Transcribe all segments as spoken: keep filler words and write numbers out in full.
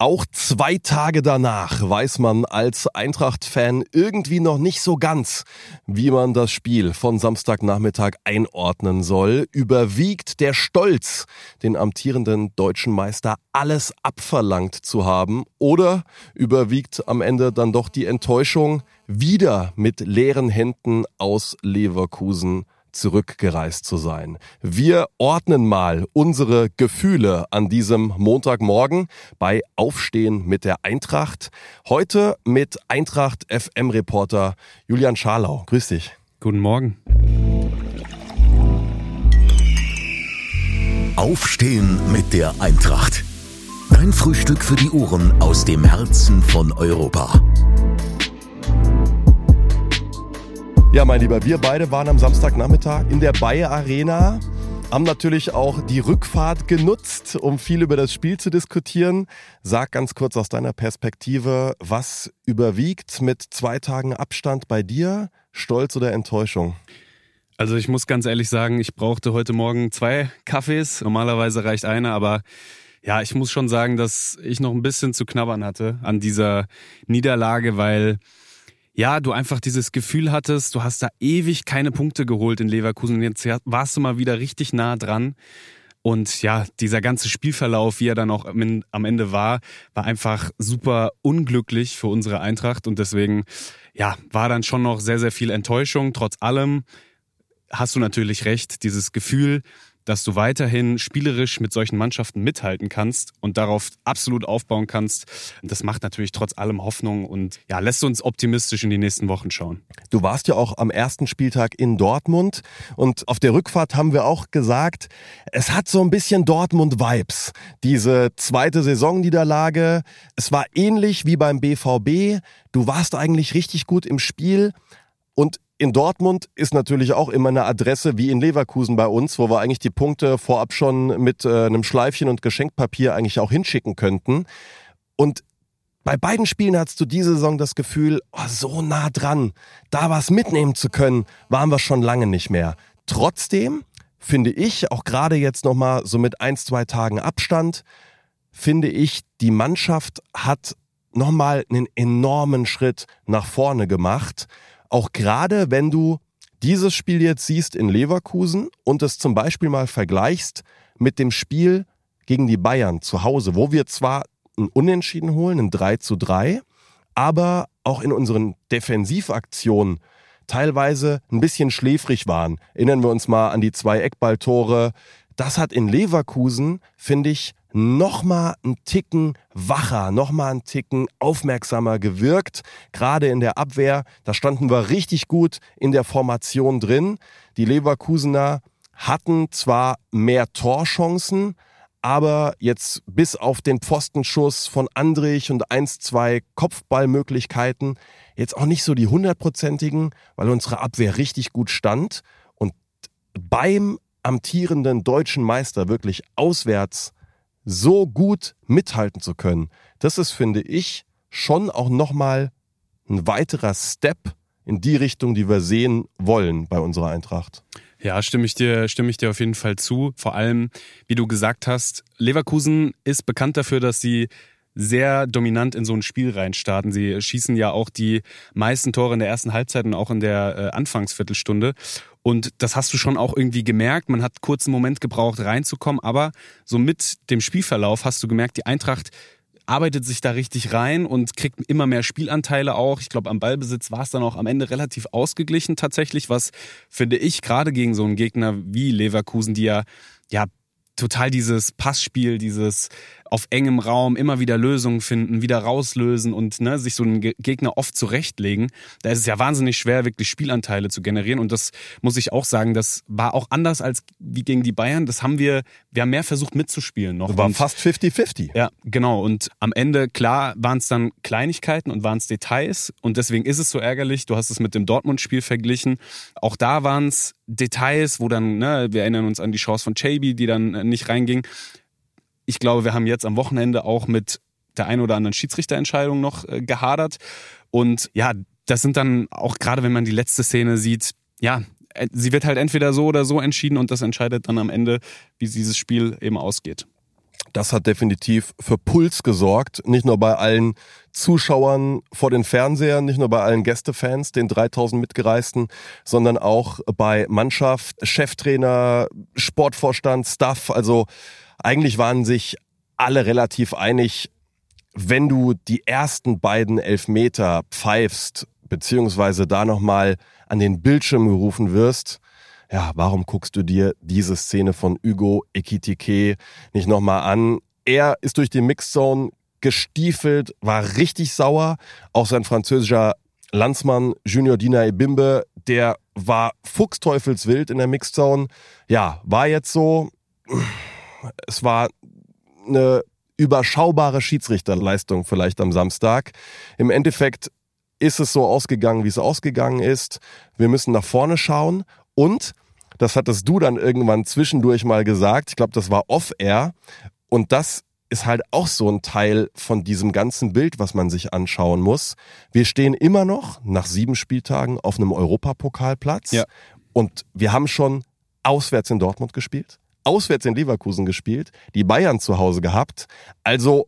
Auch zwei Tage danach weiß man als Eintracht-Fan irgendwie noch nicht so ganz, wie man das Spiel von Samstagnachmittag einordnen soll. Überwiegt der Stolz, den amtierenden deutschen Meister alles abverlangt zu haben? Oder überwiegt am Ende dann doch die Enttäuschung, wieder mit leeren Händen aus Leverkusen zurückgereist zu sein? Wir ordnen mal unsere Gefühle an diesem Montagmorgen bei Aufstehen mit der Eintracht. Heute mit Eintracht-F M-Reporter Julian Scharlau. Grüß dich. Guten Morgen. Aufstehen mit der Eintracht. Dein Frühstück für die Ohren aus dem Herzen von Europa. Ja, mein Lieber, wir beide waren am Samstagnachmittag in der Bayer Arena, haben natürlich auch die Rückfahrt genutzt, um viel über das Spiel zu diskutieren. Sag ganz kurz aus deiner Perspektive, was überwiegt mit zwei Tagen Abstand bei dir? Stolz oder Enttäuschung? Also ich muss ganz ehrlich sagen, ich brauchte heute Morgen zwei Kaffees. Normalerweise reicht einer, aber ja, ich muss schon sagen, dass ich noch ein bisschen zu knabbern hatte an dieser Niederlage, weil ja, du einfach dieses Gefühl hattest, du hast da ewig keine Punkte geholt in Leverkusen und jetzt warst du mal wieder richtig nah dran. Und ja, dieser ganze Spielverlauf, wie er dann auch am Ende war, war einfach super unglücklich für unsere Eintracht und deswegen ja, war dann schon noch sehr, sehr viel Enttäuschung. Trotz allem hast du natürlich recht, dieses Gefühl, dass du weiterhin spielerisch mit solchen Mannschaften mithalten kannst und darauf absolut aufbauen kannst. Das macht natürlich trotz allem Hoffnung und ja, lässt uns optimistisch in die nächsten Wochen schauen. Du warst ja auch am ersten Spieltag in Dortmund und auf der Rückfahrt haben wir auch gesagt, es hat so ein bisschen Dortmund-Vibes. Diese zweite Saisonniederlage, es war ähnlich wie beim B V B. Du warst eigentlich richtig gut im Spiel und in Dortmund ist natürlich auch immer eine Adresse wie in Leverkusen bei uns, wo wir eigentlich die Punkte vorab schon mit äh, einem Schleifchen und Geschenkpapier eigentlich auch hinschicken könnten. Und bei beiden Spielen hattest du diese Saison das Gefühl, oh, so nah dran, da was mitnehmen zu können, waren wir schon lange nicht mehr. Trotzdem finde ich, auch gerade jetzt nochmal so mit ein, zwei Tagen Abstand, finde ich, die Mannschaft hat nochmal einen enormen Schritt nach vorne gemacht. Auch gerade, wenn du dieses Spiel jetzt siehst in Leverkusen und es zum Beispiel mal vergleichst mit dem Spiel gegen die Bayern zu Hause, wo wir zwar ein Unentschieden holen, ein drei zu drei, aber auch in unseren Defensivaktionen teilweise ein bisschen schläfrig waren. Erinnern wir uns mal an die zwei Eckballtore. Das hat in Leverkusen, finde ich, nochmal einen Ticken wacher, nochmal einen Ticken aufmerksamer gewirkt. Gerade in der Abwehr, da standen wir richtig gut in der Formation drin. Die Leverkusener hatten zwar mehr Torchancen, aber jetzt bis auf den Pfostenschuss von Andrich und eins, zwei Kopfballmöglichkeiten jetzt auch nicht so die hundertprozentigen, weil unsere Abwehr richtig gut stand. Und beim amtierenden deutschen Meister wirklich auswärts so gut mithalten zu können, das ist, finde ich, schon auch nochmal ein weiterer Step in die Richtung, die wir sehen wollen bei unserer Eintracht. Ja, stimme ich dir, stimme ich dir auf jeden Fall zu. Vor allem, wie du gesagt hast, Leverkusen ist bekannt dafür, dass sie sehr dominant in so ein Spiel reinstarten. Sie schießen ja auch die meisten Tore in der ersten Halbzeit und auch in der äh, Anfangsviertelstunde. Und das hast du schon auch irgendwie gemerkt. Man hat kurz einen Moment gebraucht, reinzukommen. Aber so mit dem Spielverlauf hast du gemerkt, die Eintracht arbeitet sich da richtig rein und kriegt immer mehr Spielanteile auch. Ich glaube, am Ballbesitz war es dann auch am Ende relativ ausgeglichen tatsächlich, was, finde ich, gerade gegen so einen Gegner wie Leverkusen, die ja, ja, total dieses Passspiel, dieses auf engem Raum immer wieder Lösungen finden, wieder rauslösen und ne, sich so einen Gegner oft zurechtlegen. Da ist es ja wahnsinnig schwer, wirklich Spielanteile zu generieren. Und das muss ich auch sagen, das war auch anders als wie gegen die Bayern. Das haben wir, wir haben mehr versucht mitzuspielen noch. Das war und, fast fünfzig fünfzig. Ja, genau. Und am Ende, klar, waren es dann Kleinigkeiten und waren es Details. Und deswegen ist es so ärgerlich. Du hast es mit dem Dortmund-Spiel verglichen. Auch da waren es Details, wo dann, ne, wir erinnern uns an die Chance von Chaby, die dann nicht reinging. Ich glaube, wir haben jetzt am Wochenende auch mit der einen oder anderen Schiedsrichterentscheidung noch äh, gehadert. Und ja, das sind dann auch, gerade wenn man die letzte Szene sieht, ja, sie wird halt entweder so oder so entschieden und das entscheidet dann am Ende, wie dieses Spiel eben ausgeht. Das hat definitiv für Puls gesorgt, nicht nur bei allen Zuschauern vor den Fernsehern, nicht nur bei allen Gästefans, den dreitausend Mitgereisten, sondern auch bei Mannschaft, Cheftrainer, Sportvorstand, Staff. Also eigentlich waren sich alle relativ einig, wenn du die ersten beiden Elfmeter pfeifst, beziehungsweise da nochmal an den Bildschirm gerufen wirst, ja, warum guckst du dir diese Szene von Hugo Ekitike nicht nochmal an? Er ist durch die Mixzone gestiefelt, war richtig sauer. Auch sein französischer Landsmann Junior Dina Ebimbe, der war fuchsteufelswild in der Mixzone. Ja, war jetzt so, es war eine überschaubare Schiedsrichterleistung vielleicht am Samstag. Im Endeffekt ist es so ausgegangen, wie es ausgegangen ist. Wir müssen nach vorne schauen und das hattest du dann irgendwann zwischendurch mal gesagt. Ich glaube, das war off-air. Und das ist halt auch so ein Teil von diesem ganzen Bild, was man sich anschauen muss. Wir stehen immer noch nach sieben Spieltagen auf einem Europapokalplatz. Ja. Und wir haben schon auswärts in Dortmund gespielt, auswärts in Leverkusen gespielt, die Bayern zu Hause gehabt. Also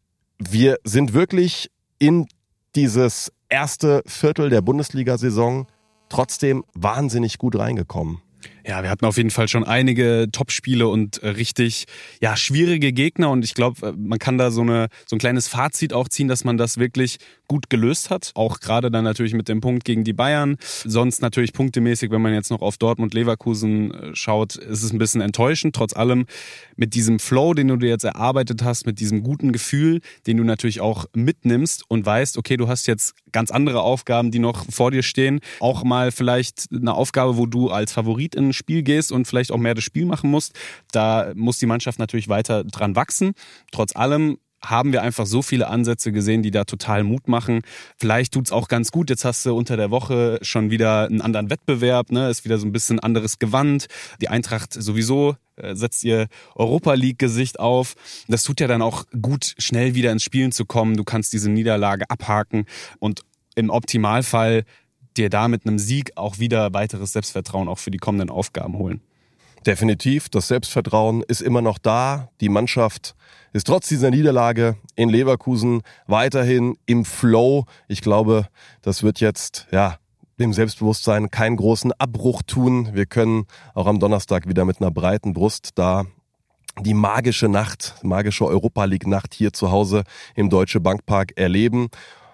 wir sind wirklich in dieses erste Viertel der Bundesliga-Saison trotzdem wahnsinnig gut reingekommen. Ja, wir hatten auf jeden Fall schon einige Topspiele und äh, richtig ja schwierige Gegner und ich glaube, man kann da so eine so ein kleines Fazit auch ziehen, dass man das wirklich gut gelöst hat. Auch gerade dann natürlich mit dem Punkt gegen die Bayern. Sonst natürlich punktemäßig, wenn man jetzt noch auf Dortmund, Leverkusen äh, schaut, ist es ein bisschen enttäuschend. Trotz allem mit diesem Flow, den du dir jetzt erarbeitet hast, mit diesem guten Gefühl, den du natürlich auch mitnimmst und weißt, okay, du hast jetzt ganz andere Aufgaben, die noch vor dir stehen. Auch mal vielleicht eine Aufgabe, wo du als Favorit in ein Spiel gehst und vielleicht auch mehr das Spiel machen musst. Da muss die Mannschaft natürlich weiter dran wachsen. Trotz allem haben wir einfach so viele Ansätze gesehen, die da total Mut machen. Vielleicht tut's auch ganz gut. Jetzt hast du unter der Woche schon wieder einen anderen Wettbewerb, ne? Ist wieder so ein bisschen anderes Gewand. Die Eintracht sowieso äh, setzt ihr Europa-League-Gesicht auf. Das tut ja dann auch gut, schnell wieder ins Spielen zu kommen. Du kannst diese Niederlage abhaken und im Optimalfall dir da mit einem Sieg auch wieder weiteres Selbstvertrauen auch für die kommenden Aufgaben holen. Definitiv, das Selbstvertrauen ist immer noch da. Die Mannschaft ist trotz dieser Niederlage in Leverkusen weiterhin im Flow. Ich glaube, das wird jetzt ja dem Selbstbewusstsein keinen großen Abbruch tun. Wir können auch am Donnerstag wieder mit einer breiten Brust da die magische Nacht, magische Europa-League-Nacht hier zu Hause im Deutsche Bankpark erleben.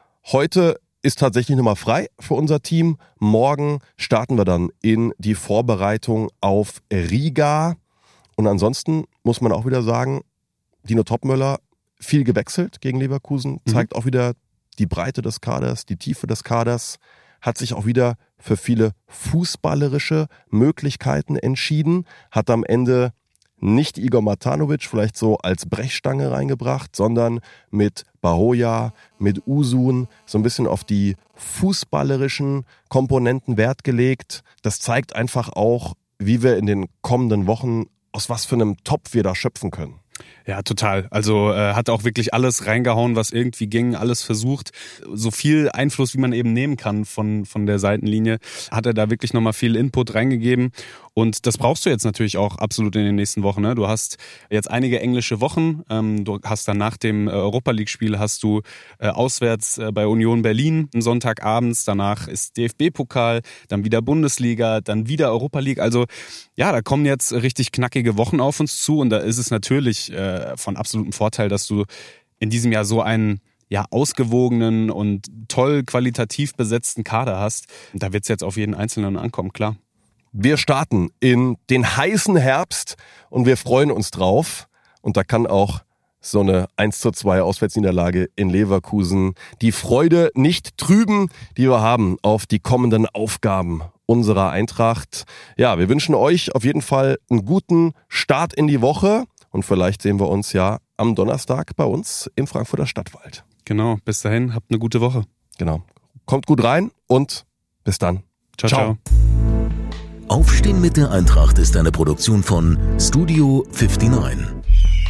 Heute ist tatsächlich nochmal frei für unser Team. Morgen starten wir dann in die Vorbereitung auf Riga. Und ansonsten muss man auch wieder sagen, Dino Topmöller viel gewechselt gegen Leverkusen, zeigt mhm. auch wieder die Breite des Kaders, die Tiefe des Kaders, hat sich auch wieder für viele fußballerische Möglichkeiten entschieden, hat am Ende nicht Igor Matanovic vielleicht so als Brechstange reingebracht, sondern mit Bahoja, mit Usun so ein bisschen auf die fußballerischen Komponenten Wert gelegt. Das zeigt einfach auch, wie wir in den kommenden Wochen, aus was für einem Topf wir da schöpfen können. Ja, total. Also äh, hat auch wirklich alles reingehauen, was irgendwie ging, alles versucht. So viel Einfluss, wie man eben nehmen kann von von der Seitenlinie, hat er da wirklich nochmal viel Input reingegeben. Und das brauchst du jetzt natürlich auch absolut in den nächsten Wochen. Ne? Du hast jetzt einige englische Wochen. Ähm, du hast dann nach dem Europa-League-Spiel hast du äh, auswärts äh, bei Union Berlin einen Sonntagabends. Danach ist D F B-Pokal, dann wieder Bundesliga, dann wieder Europa-League. Also ja, da kommen jetzt richtig knackige Wochen auf uns zu. Und da ist es natürlich äh, von absolutem Vorteil, dass du in diesem Jahr so einen ja, ausgewogenen und toll qualitativ besetzten Kader hast. Und da wird es jetzt auf jeden Einzelnen ankommen, klar. Wir starten in den heißen Herbst und wir freuen uns drauf. Und da kann auch so eine eins zu zwei Auswärtsniederlage in Leverkusen die Freude nicht trüben, die wir haben auf die kommenden Aufgaben unserer Eintracht. Ja, wir wünschen euch auf jeden Fall einen guten Start in die Woche und vielleicht sehen wir uns ja am Donnerstag bei uns im Frankfurter Stadtwald. Genau, bis dahin, habt eine gute Woche. Genau, kommt gut rein und bis dann. Ciao, ciao. ciao. Aufstehen mit der Eintracht ist eine Produktion von Studio neunundfünfzig.